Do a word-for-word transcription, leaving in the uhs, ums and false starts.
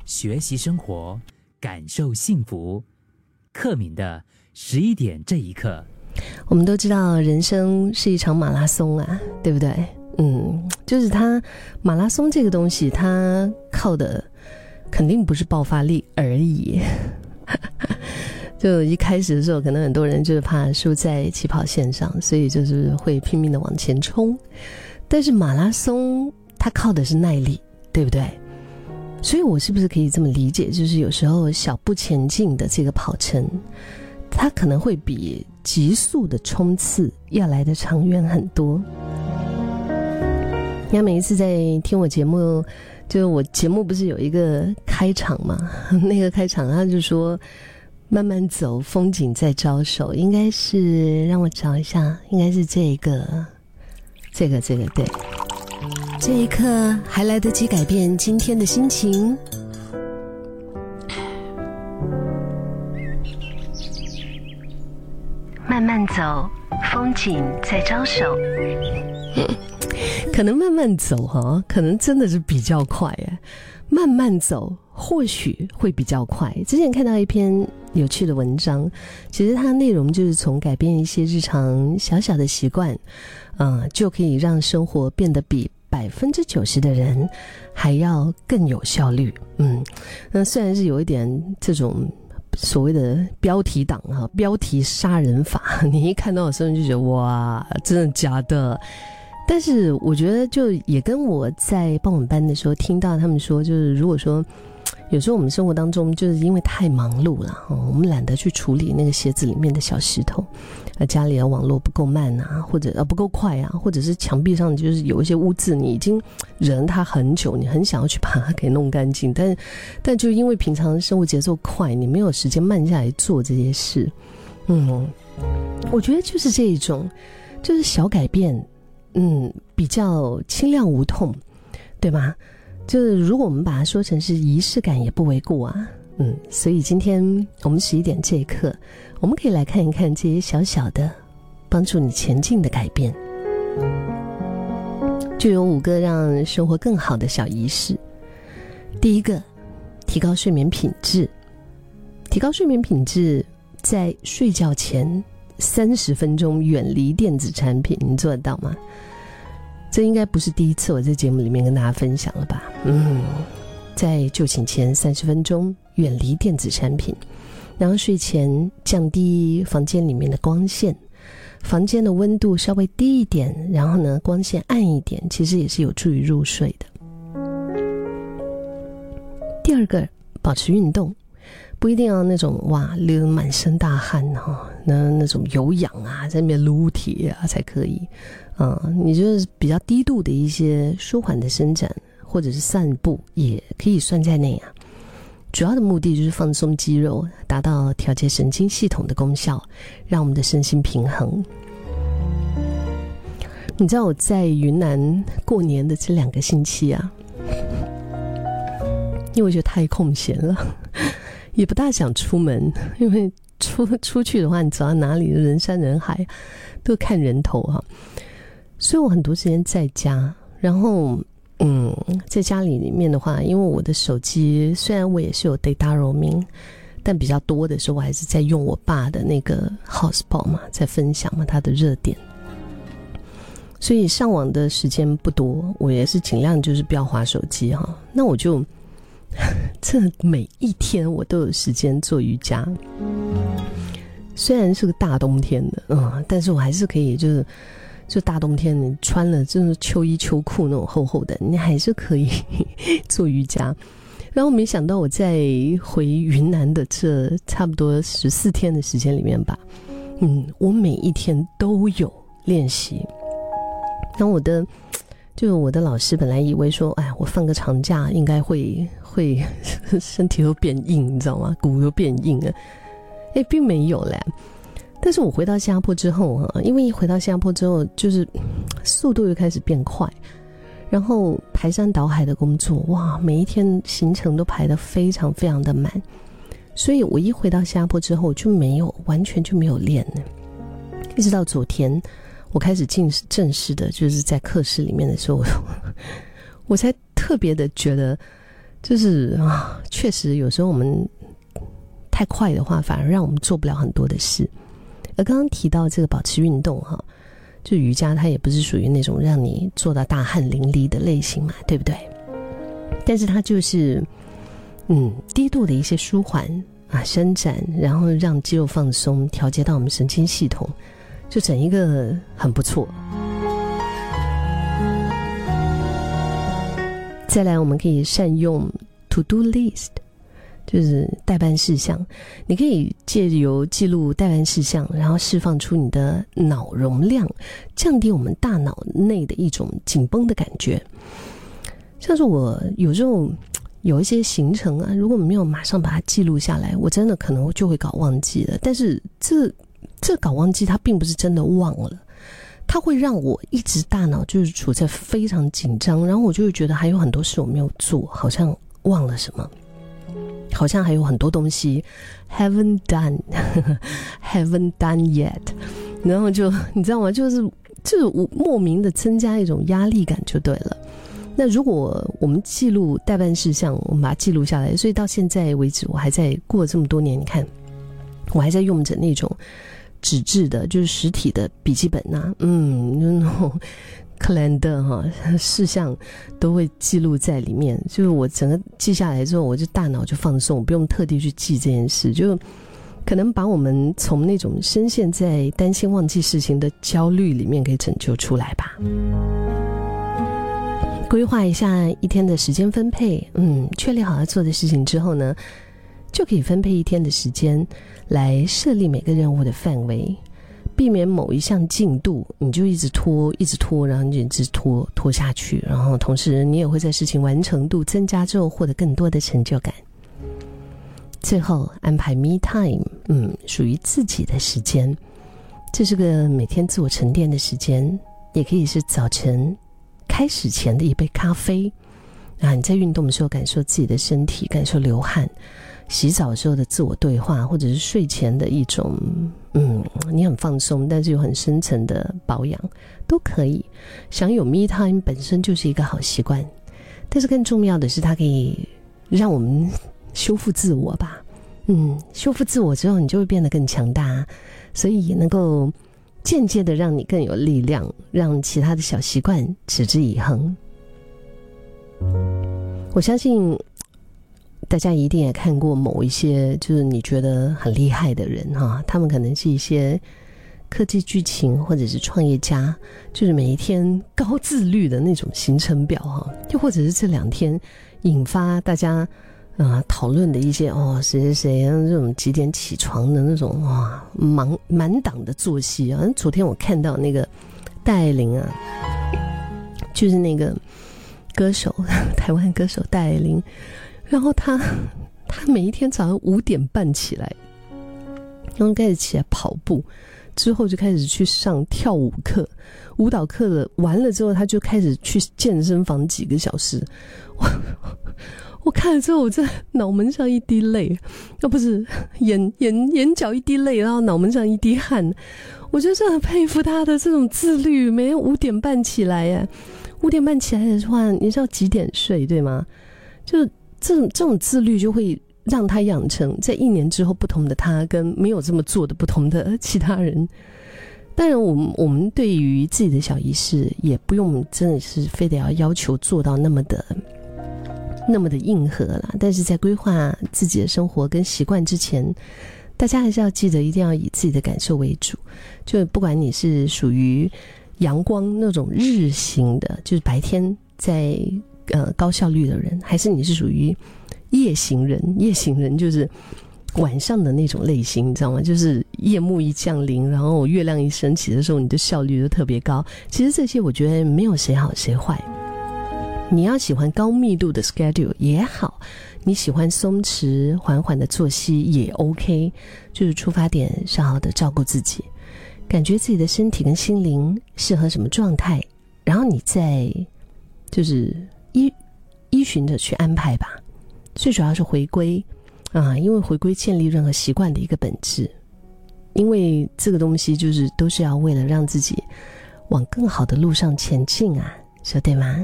学习生活，感受幸福。克敏的十一点这一刻。 我们都知道人生是一场马拉松啊，对不对？嗯，就是它马拉松这个东西，它靠的肯定不是爆发力而已。就一开始的时候，可能很多人就是怕输在起跑线上，所以就是会拼命的往前冲。但是马拉松它靠的是耐力，对不对？所以我是不是可以这么理解，就是有时候小步前进的这个跑程，它可能会比急速的冲刺要来的长远很多。你看每一次在听我节目，就我节目不是有一个开场嘛，那个开场他就说慢慢走，风景在招手，应该是让我找一下，应该是这个这个这个对，这一刻还来得及改变今天的心情。慢慢走，风景在招手。可能慢慢走哈，可能真的是比较快耶。慢慢走或许会比较快。之前看到一篇有趣的文章，其实它内容就是从改变一些日常小小的习惯，嗯、呃，就可以让生活变得比百分之九十的人还要更有效率。嗯，那虽然是有一点这种所谓的标题党哈，标题杀人法，你一看到的时候你就觉得哇，真的假的？但是我觉得就也跟我在傍晚班的时候听到他们说，就是如果说有时候我们生活当中就是因为太忙碌了、哦、我们懒得去处理那个鞋子里面的小石头，呃，家里的网络不够慢啊，或者呃不够快啊，或者是墙壁上就是有一些污渍，你已经忍它很久，你很想要去把它给弄干净，但但就因为平常生活节奏快，你没有时间慢下来做这些事。嗯，我觉得就是这一种，就是小改变。嗯，比较轻量无痛，对吗？就是如果我们把它说成是仪式感也不为过啊。嗯，所以今天我们十一点这一刻，我们可以来看一看这些小小的帮助你前进的改变。就有五个让生活更好的小仪式。第一个，提高睡眠品质。提高睡眠品质，在睡觉前三十分钟远离电子产品，你做得到吗？这应该不是第一次我在节目里面跟大家分享了吧？嗯，在就寝前三十分钟远离电子产品，然后睡前降低房间里面的光线，房间的温度稍微低一点，然后呢光线暗一点，其实也是有助于入睡的。第二个，保持运动。不一定要那种哇流满身大汗哈、哦，那那种有氧啊，在那边撸铁啊才可以。嗯，你就是比较低度的一些舒缓的伸展或者是散步也可以算在内啊。主要的目的就是放松肌肉，达到调节神经系统的功效，让我们的身心平衡。你知道我在云南过年的这两个星期啊，因为我觉得太空闲了。也不大想出门，因为出出去的话，你走到哪里人山人海，都看人头哈。所以我很多时间在家，然后嗯，在家里里面的话，因为我的手机虽然我也是有 data roaming， 但比较多的时候我还是在用我爸的那个 hotspot 嘛，在分享嘛他的热点，所以上网的时间不多，我也是尽量就是不要滑手机哈。那我就这每一天我都有时间做瑜伽，虽然是个大冬天的，嗯，但是我还是可以，就是就大冬天你穿了就是秋衣秋裤那种厚厚的，你还是可以做瑜伽。然后没想到我在回云南的这差不多十四天的时间里面吧，嗯，我每一天都有练习。然后我的就我的老师本来以为说，哎，我放个长假应该会会身体都变硬，你知道吗？骨都变硬了。哎，并没有嘞。但是我回到新加坡之后啊，因为一回到新加坡之后，就是速度又开始变快，然后排山倒海的工作，哇，每一天行程都排得非常非常的满，所以我一回到新加坡之后就没有完全就没有练了，一直到昨天。我开始进正式的就是在课室里面的时候，我才特别的觉得就是啊，确实有时候我们太快的话，反而让我们做不了很多的事。而刚刚提到这个保持运动哈，就瑜伽它也不是属于那种让你做到大汗淋漓的类型嘛，对不对？但是它就是嗯低度的一些舒缓啊伸展，然后让肌肉放松，调节到我们神经系统，就整一个很不错。再来我们可以善用 to do list， 就是待办事项。你可以借由记录待办事项，然后释放出你的脑容量，降低我们大脑内的一种紧绷的感觉。像是我有时候有一些行程啊，如果没有马上把它记录下来，我真的可能就会搞忘记了。但是这这搞忘记它并不是真的忘了，它会让我一直大脑就是处在非常紧张，然后我就会觉得还有很多事我没有做，好像忘了什么，好像还有很多东西 haven't done haven't done yet， 然后就你知道吗，就是就是莫名的增加一种压力感就对了。那如果我们记录待办事项，我们把它记录下来，所以到现在为止我还在过这么多年，你看我还在用着那种纸质的就是实体的笔记本啊，嗯，那种 calendar 哈，事项都会记录在里面，就是我整个记下来之后，我就大脑就放松，我不用特地去记这件事，就可能把我们从那种深陷在担心忘记事情的焦虑里面给拯救出来吧。规划一下一天的时间分配，嗯，确立好要做的事情之后呢，就可以分配一天的时间来设立每个任务的范围，避免某一项进度你就一直拖一直拖，然后你就一直拖拖下去，然后同时你也会在事情完成度增加之后获得更多的成就感。最后安排 me time， 嗯，属于自己的时间，这是个每天自我沉淀的时间，也可以是早晨开始前的一杯咖啡啊，你在运动的时候感受自己的身体，感受流汗，洗澡的时候的自我对话，或者是睡前的一种嗯，你很放松但是又很深层的保养都可以。享有 me time 本身就是一个好习惯，但是更重要的是它可以让我们修复自我吧。嗯，修复自我之后你就会变得更强大，所以也能够间接的让你更有力量，让其他的小习惯持之以恒。我相信大家一定也看过某一些就是你觉得很厉害的人哈，他们可能是一些科技巨擎或者是创业家，就是每一天高自律的那种行程表哈，又或者是这两天引发大家啊讨论的一些哦谁谁谁这种几点起床的那种哇满满档的作息啊。昨天我看到那个戴爱玲啊，就是那个歌手，台湾歌手戴爱玲，然后他他每一天早上五点半起来，然后开始起来跑步，之后就开始去上跳舞课，舞蹈课了完了之后他就开始去健身房几个小时。我我看了之后我真的脑门上一滴泪，要不是眼眼眼角一滴泪，然后脑门上一滴汗，我就真的佩服他的这种自律，每天五点半起来耶，五点半起来的话你知道几点睡对吗？就这种这种自律就会让他养成在一年之后不同的他跟没有这么做的不同的其他人。当然我们我们对于自己的小仪式也不用真的是非得要要求做到那么的那么的硬核啦，但是在规划自己的生活跟习惯之前，大家还是要记得一定要以自己的感受为主。就不管你是属于阳光那种日型的，就是白天在呃高效率的人，还是你是属于夜行人，夜行人就是晚上的那种类型，你知道吗？就是夜幕一降临，然后月亮一升起的时候，你的效率就特别高。其实这些我觉得没有谁好谁坏，你要喜欢高密度的 schedule 也好，你喜欢松弛缓缓的作息也 OK， 就是出发点是好好的照顾自己，感觉自己的身体跟心灵适合什么状态，然后你再就是依依循着去安排吧。最主要是回归啊，因为回归建立任何习惯的一个本质，因为这个东西就是都是要为了让自己往更好的路上前进啊，说对吗？